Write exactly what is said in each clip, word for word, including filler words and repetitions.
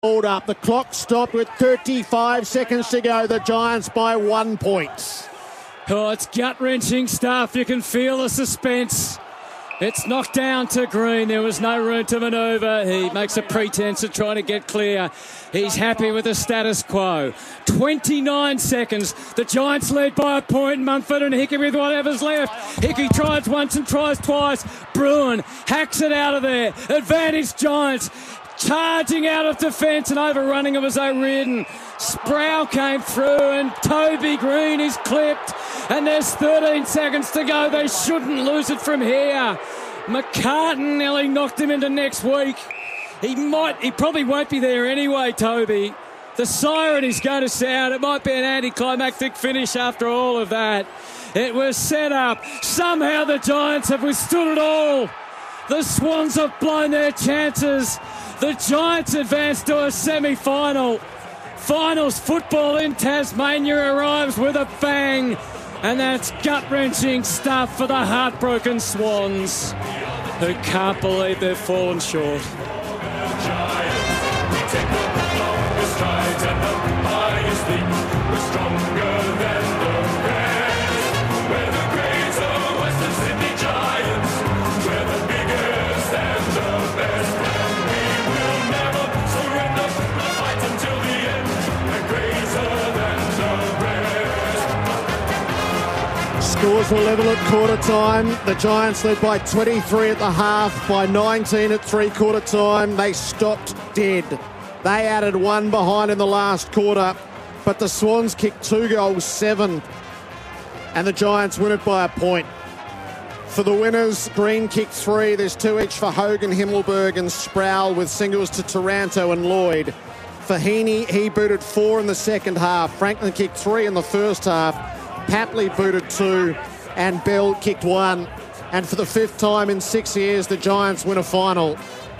Hold up. The clock stopped with thirty-five seconds to go. The Giants by one point. Oh, it's gut-wrenching stuff. You can feel the suspense. It's knocked down to Green. There was no room to manoeuvre. He makes a pretense of trying to get clear. He's happy with the status quo. twenty-nine seconds. The Giants lead by a point. Mumford and Hickey with whatever's left. Hickey tries once and tries twice. Bruin hacks it out of there. Advantage Giants. Charging out of defence and overrunning of his O'Riordan. Sproul came through and Toby Green is clipped. And there's thirteen seconds to go. They shouldn't lose it from here. McCartan nearly knocked him into next week. He might, he probably won't be there anyway, Toby. The siren is going to sound. It might be an anticlimactic finish after all of that. It was set up. Somehow the Giants have withstood it all. The Swans have blown their chances. The Giants advance to a semi-final. Finals football in Tasmania arrives with a bang. And that's gut-wrenching stuff for the heartbroken Swans, who can't believe they've fallen short. Scores were level at quarter time. The Giants led by twenty-three at the half, by nineteen at three-quarter time. They stopped dead. They added one behind in the last quarter, but the Swans kicked two goals, seven, and the Giants win it by a point. For the winners, Green kicked three. There's two each for Hogan, Himmelberg and Sproul, with singles to Taranto and Lloyd. For Heaney, he booted four in the second half. Franklin kicked three in the first half. Papley booted two and Bell kicked one. And for the fifth time in six years, the Giants win a final.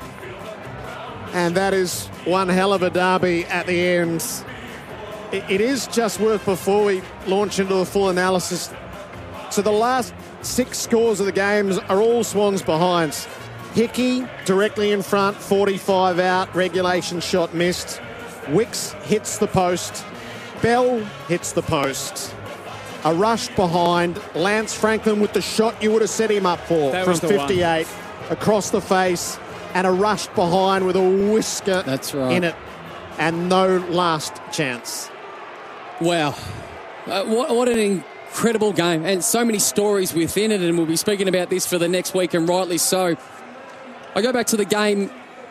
And that is one hell of a derby at the end. It is just worth, before we launch into the full analysis, so the last six scores of the games are all Swans behind. Hickey directly in front, forty-five out, regulation shot missed. Wicks hits the post. Bell hits the post. A rush behind. Lance Franklin with the shot you would have set him up for that from fifty-eight. One. Across the face. And a rush behind with a whisker That's right. in it. And no last chance. Wow. Uh, what, what an incredible game. And so many stories within it. And we'll be speaking about this for the next week, and rightly so. I go back to the game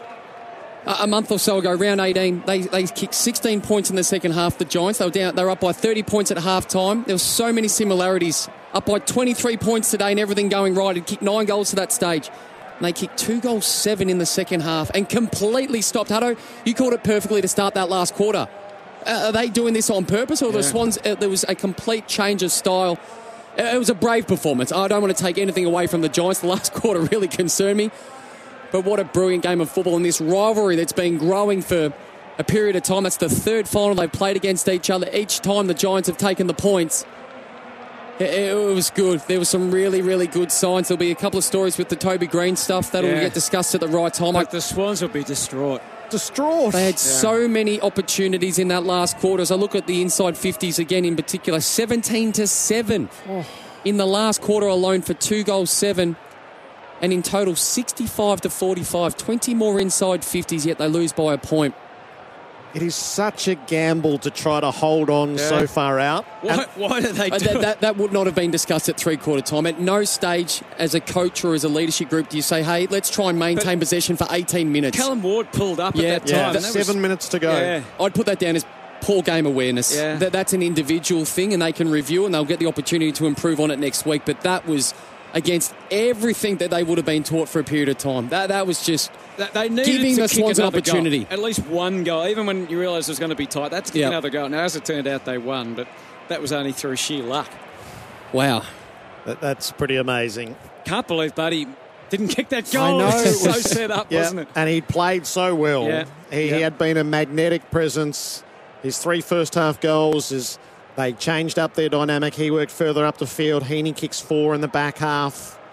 a month or so ago, round eighteen. They they kicked sixteen points in the second half, the Giants. They were down. They were up by thirty points at half time. There were so many similarities. Up by twenty-three points today and everything going right. It kicked nine goals to that stage. And they kicked two goals, seven in the second half and completely stopped. Hutto, you called it perfectly to start that last quarter. Uh, are they doing this on purpose, or yeah. the Swans, uh, there was a complete change of style? Uh, it was a brave performance. I don't want to take anything away from the Giants. The last quarter really concerned me. But what a brilliant game of football, and this rivalry that's been growing for a period of time. That's the third final they've played against each other. Each time the Giants have taken the points. It, it was good. There were some really, really good signs. There'll be a couple of stories with the Toby Green stuff. That'll yeah. get discussed at the right time. But the Swans will be distraught. Distraught. They had yeah. so many opportunities in that last quarter. As I look at the inside fifties again in particular, seventeen to seven oh. in the last quarter alone for two goals, seven. And in total, sixty-five to forty-five, twenty more inside fifties, yet they lose by a point. It is such a gamble to try to hold on yeah. so far out. Why, why do they do uh, that, it? That, that would not have been discussed at three-quarter time. At no stage, as a coach or as a leadership group, do you say, hey, let's try and maintain but possession for eighteen minutes. Callum Ward pulled up yeah, at that yeah, time. that seven was, minutes to go. Yeah. I'd put that down as poor game awareness. Yeah. That, that's an individual thing, and they can review and they'll get the opportunity to improve on it next week. But that was against everything that they would have been taught for a period of time. That that was just they needed giving to the Swans an opportunity. Goal. At least one goal, even when you realise it was going to be tight. That's yep. another goal. Now, as it turned out, they won, but that was only through sheer luck. Wow. That, that's pretty amazing. Can't believe Buddy didn't kick that goal. I know. It was so set up, yeah, wasn't it? And he played so well. Yeah. He, yeah. he had been a magnetic presence. His three first-half goals is... They changed up their dynamic. He worked further up the field. Heaney kicks four in the back half.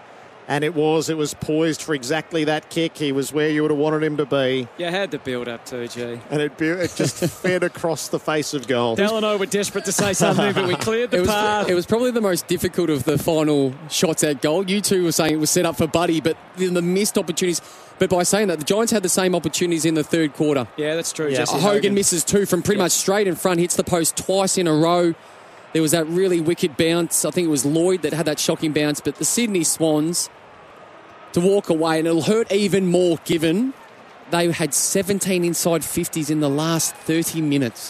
And it was. It was poised for exactly that kick. He was where you would have wanted him to be. You had the build-up too, G. And it, it just fed across the face of goal. Dal and I were desperate to say something, but we cleared the it was, path. It was probably the most difficult of the final shots at goal. You two were saying it was set up for Buddy, but the, the missed opportunities. But by saying that, the Giants had the same opportunities in the third quarter. Yeah, that's true. Yeah. Jesse Hogan, Hogan misses two from pretty Yep. much straight in front, hits the post twice in a row. There was that really wicked bounce. I think it was Lloyd that had that shocking bounce. But the Sydney Swans, to walk away, and it'll hurt even more given they had seventeen inside fifties in the last thirty minutes.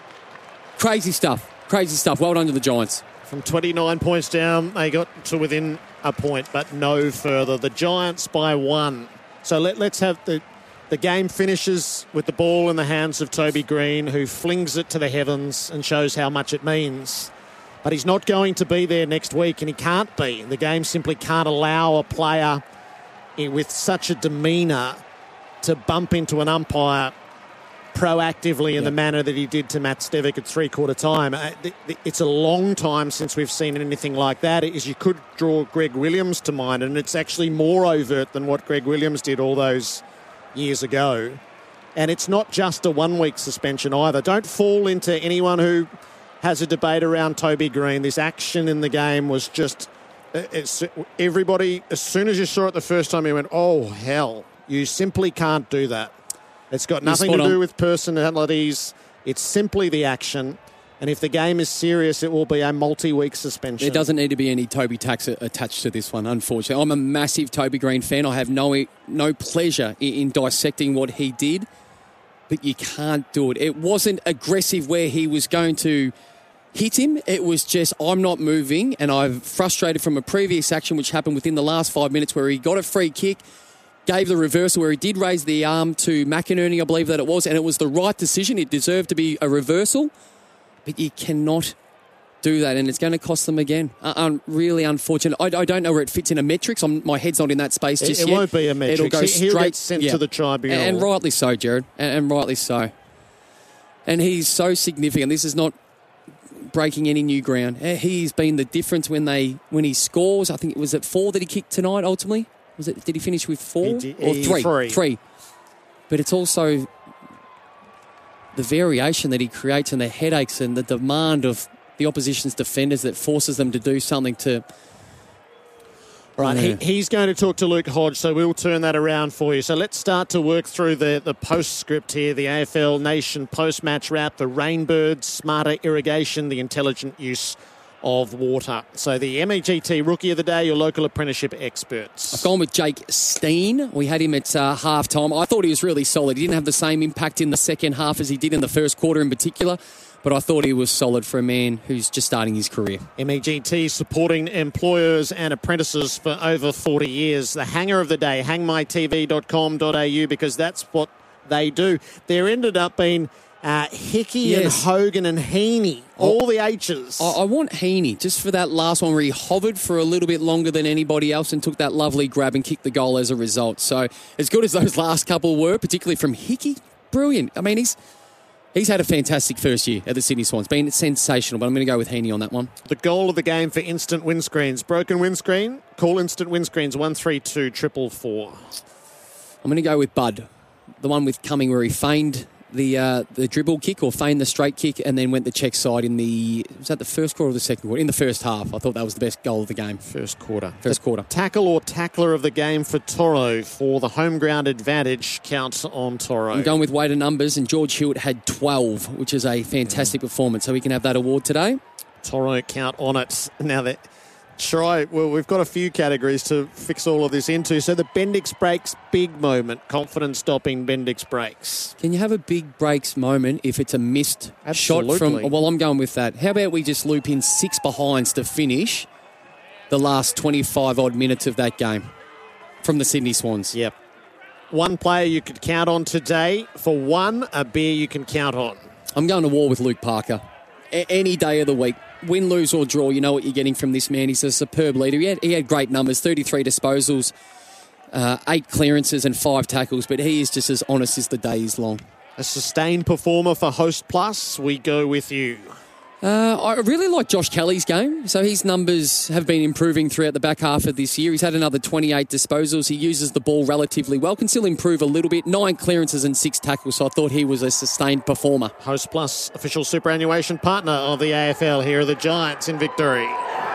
Crazy stuff. Crazy stuff. Well done to the Giants. From twenty-nine points down, they got to within a point, but no further. The Giants by one. So let, let's have the... The game finishes with the ball in the hands of Toby Green, who flings it to the heavens and shows how much it means. But he's not going to be there next week, and he can't be. The game simply can't allow a player with such a demeanour to bump into an umpire proactively in Yep. the manner that he did to Matt Stevic at three-quarter time. Uh, th- th- It's a long time since we've seen anything like that. Is you could draw Greg Williams to mind, and it's actually more overt than what Greg Williams did all those years ago. And it's not just a one-week suspension either. Don't fall into anyone who has a debate around Toby Green. This action in the game was just... It's, everybody, as soon as you saw it the first time, you went, oh, hell. You simply can't do that. It's got nothing to do with personalities. It's simply the action. And if the game is serious, it will be a multi-week suspension. There doesn't need to be any Toby tax attached to this one, unfortunately. I'm a massive Toby Green fan. I have no no pleasure in, in dissecting what he did, but you can't do it. It wasn't aggressive where he was going to hit him. It was just, I'm not moving, and I'm frustrated from a previous action which happened within the last five minutes where he got a free kick, gave the reversal where he did raise the arm to McInerney, I believe that it was, and it was the right decision. It deserved to be a reversal. But you cannot do that, and it's going to cost them again. Uh, um, really unfortunate. I, I don't know where it fits in a metrics. I'm, my head's not in that space just it, it yet. won't be a metrics. It'll go He- straight. He'll get sent yeah. to the tribunal. And, and rightly so, Jared. And, and rightly so. And he's so significant. This is not breaking any new ground. Uh, He's been the difference when they when he scores. I think it was at four that he kicked tonight. Ultimately, was it? Did he finish with four He did- or he- three? three. Three. But it's also the variation that he creates and the headaches and the demand of the opposition's defenders that forces them to do something to... Right, Yeah. he, he's going to talk to Luke Hodge, so we'll turn that around for you. So let's start to work through the, the postscript here, the A F L Nation post-match wrap, the Rainbirds, smarter irrigation, the intelligent use of water. So the M E G T Rookie of the Day, your local apprenticeship experts. I've gone with Jake Steen. We had him at uh, half-time. I thought he was really solid. He didn't have the same impact in the second half as he did in the first quarter in particular, but I thought he was solid for a man who's just starting his career. M E G T supporting employers and apprentices for over forty years. The hanger of the day, hang my t v dot com dot a u, because that's what they do. There ended up being uh, Hickey Yes. and Hogan and Heaney, all the H's. I, I want Heaney just for that last one where he hovered for a little bit longer than anybody else and took that lovely grab and kicked the goal as a result. So as good as those last couple were, particularly from Hickey, brilliant. I mean, he's he's had a fantastic first year at the Sydney Swans. Been sensational, but I'm going to go with Heaney on that one. The goal of the game for instant windscreens. Broken windscreen, call instant windscreens one three two four four four. I'm going to go with Bud, the one with Cumming where he feigned the uh, the dribble kick or feigned the straight kick and then went the check side in the, was that the first quarter or the second quarter? In the first half. I thought that was the best goal of the game. First quarter. First The quarter. Tackle or tackler of the game for Toro for the home ground advantage counts on Toro. I'm going with weight of numbers, and George Hewitt had twelve, which is a fantastic performance. So he can have that award today. Toro count on it. Now that try, well, we've got a few categories to fix all of this into. So the Bendix Breaks big moment, confidence stopping Bendix Breaks. Can you have a big breaks moment if it's a missed shot Absolutely. from... Well, I'm going with that. How about we just loop in six behinds to finish the last twenty-five odd minutes of that game from the Sydney Swans? Yep. One player you could count on today. For one, a beer you can count on. I'm going to war with Luke Parker. A- any day of the week. Win, lose or draw, you know what you're getting from this man. He's a superb leader. He had, he had great numbers, thirty-three disposals, uh, eight clearances and five tackles, but he is just as honest as the day is long. A sustained performer for Host Plus. We go with you. Uh, I really like Josh Kelly's game. So his numbers have been improving throughout the back half of this year. He's had another twenty-eight disposals. He uses the ball relatively well, can still improve a little bit. Nine clearances and six tackles, so I thought he was a sustained performer. Host Plus, official superannuation partner of the A F L. Here are the Giants in victory.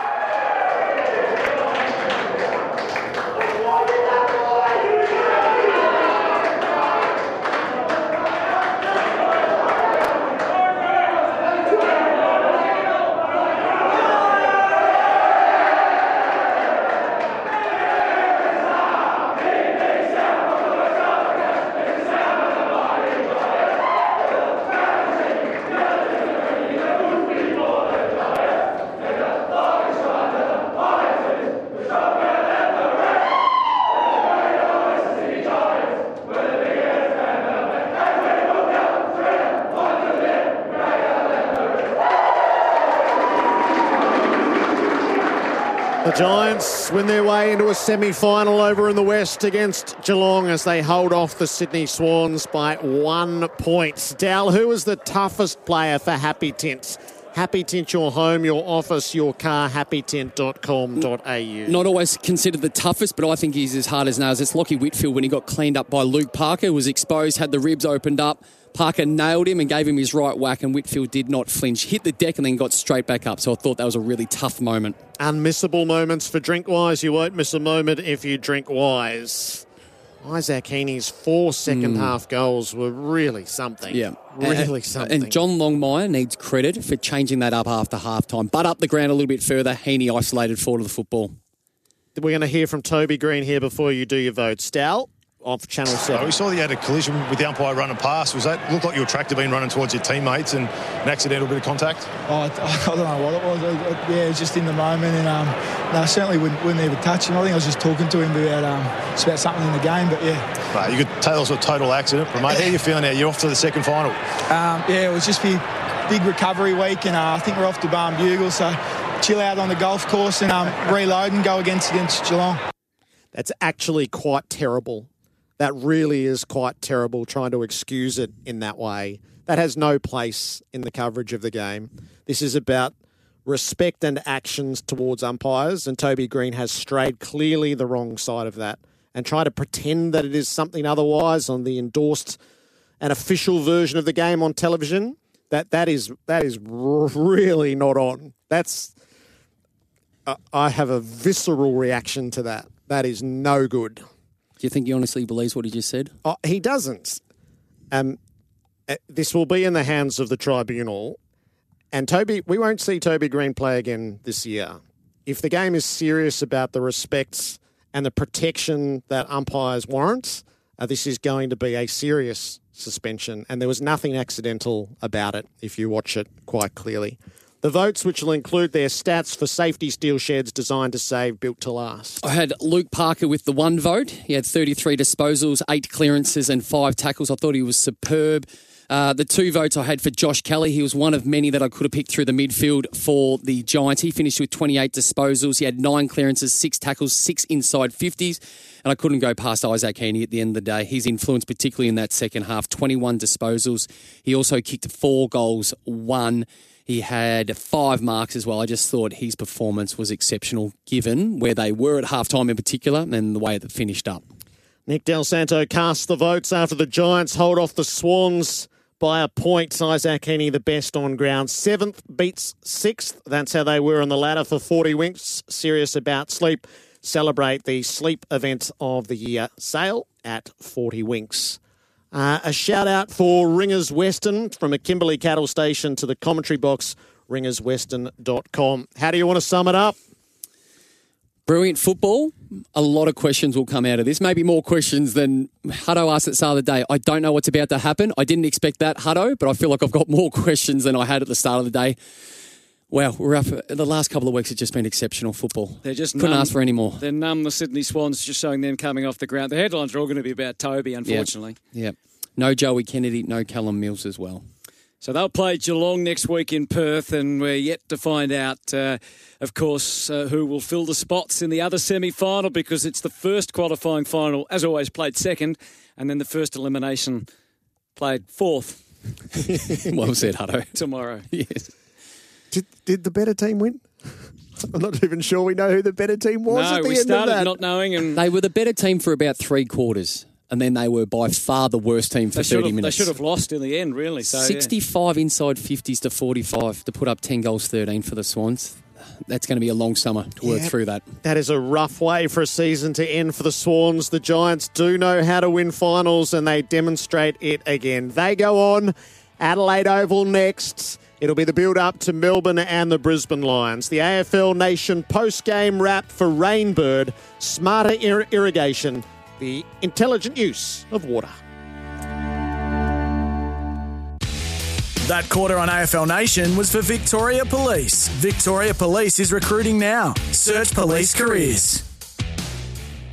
The Giants win their way into a semi-final over in the West against Geelong as they hold off the Sydney Swans by one point. Dal, who is the toughest player for Happy Tint? Happy Tint, your home, your office, your car, happy tint dot com dot a u. Not always considered the toughest, but I think he's as hard as nails. It's Lockie Whitfield when he got cleaned up by Luke Parker, was exposed, had the ribs opened up. Parker nailed him and gave him his right whack, and Whitfield did not flinch. Hit the deck and then got straight back up. So I thought that was a really tough moment. Unmissable moments for Drinkwise. You won't miss a moment if you drink wise. Isaac Heaney's four second mm. half goals were really something. Yeah. Really and, something. And John Longmire needs credit for changing that up after halftime. But up the ground a little bit further, Heaney isolated forward of the football. We're going to hear from Toby Green here before you do your vote. Stal? Off Channel seven. Oh, we saw that you had a collision with the umpire running past. Was that looked like your tractor being running towards your teammates and an accidental bit of contact? Oh, I, I don't know what it was. I, I, yeah, it was just in the moment, and um, no, I certainly wouldn't, wouldn't even touch him. I think I was just talking to him about um, it's about something in the game, but yeah. Right, you could tell us a total accident, but mate, how are you feeling now? You're off to the second final. Um, yeah, it was just big, big recovery week, and uh, I think we're off to Barnbugle, so chill out on the golf course and um, reload and go against against Geelong. That's actually quite terrible. That really is quite terrible, trying to excuse it in that way. That has no place in the coverage of the game. This is about respect and actions towards umpires, and Toby Green has strayed clearly the wrong side of that and try to pretend that it is something otherwise on the endorsed and official version of the game on television. That that is that is really not on. That's uh, I have a visceral reaction to that. That is no good. Do you think he honestly believes what he just said? Oh, he doesn't. Um, this will be in the hands of the tribunal. And Toby, we won't see Toby Green play again this year. If the game is serious about the respects and the protection that umpires warrant, uh, this is going to be a serious suspension. And there was nothing accidental about it if you watch it quite clearly. The votes, which will include their stats for safety steel sheds designed to save, built to last. I had Luke Parker with the one vote. He had thirty-three disposals, eight clearances and five tackles. I thought he was superb. Uh, the two votes I had for Josh Kelly. He was one of many that I could have picked through the midfield for the Giants. He finished with twenty-eight disposals. He had nine clearances, six tackles, six inside fifties. And I couldn't go past Isaac Heaney at the end of the day. His influence, particularly in that second half, twenty-one disposals. He also kicked four goals, one. He had five marks as well. I just thought his performance was exceptional given where they were at halftime in particular and the way that finished up. Nick Del Santo casts the votes after the Giants hold off the Swans by a point. Isaac Heaney the best on ground. Seventh beats sixth. That's how they were on the ladder for forty winks. Serious about sleep. Celebrate the sleep event of the year sale at forty winks. Uh, a shout out for Ringers Western from a Kimberley cattle station to the commentary box, ringers western dot com. How do you want to sum it up? Brilliant football. A lot of questions will come out of this. Maybe more questions than Hutto asked at the start of the day. I don't know what's about to happen. I didn't expect that, Hutto, but I feel like I've got more questions than I had at the start of the day. Wow, we're up. The last couple of weeks have just been exceptional football. They're just couldn't numb. ask for any more. They're numb, the Sydney Swans, just showing them coming off the ground. The headlines are all going to be about Toby, unfortunately. Yep. yep. No Joey Kennedy, no Callum Mills as well. So they'll play Geelong next week in Perth, and we're yet to find out, uh, of course, uh, who will fill the spots in the other semi-final, because it's the first qualifying final, as always, played second, and then the first elimination played fourth. Well said, Hutto. Tomorrow. Yes. Did, did the better team win? I'm not even sure we know who the better team was No, at the we end started of that. not knowing, and They were the better team for about three quarters, and then they were by far the worst team for they should, thirty have, they minutes. should have lost in the end, really. So, yeah. sixty-five inside fifties to forty-five to put up ten goals, thirteen for the Swans. That's going to be a long summer to work Yeah. through that. That is a rough way for a season to end for the Swans. The Giants do know how to win finals, and they demonstrate it again. They go on. Adelaide Oval next. It'll be the build-up to Melbourne and the Brisbane Lions. The A F L Nation post-game wrap for Rainbird. Smarter ir- irrigation. The intelligent use of water. That quarter on A F L Nation was for Victoria Police. Victoria Police is recruiting now. Search Police Careers.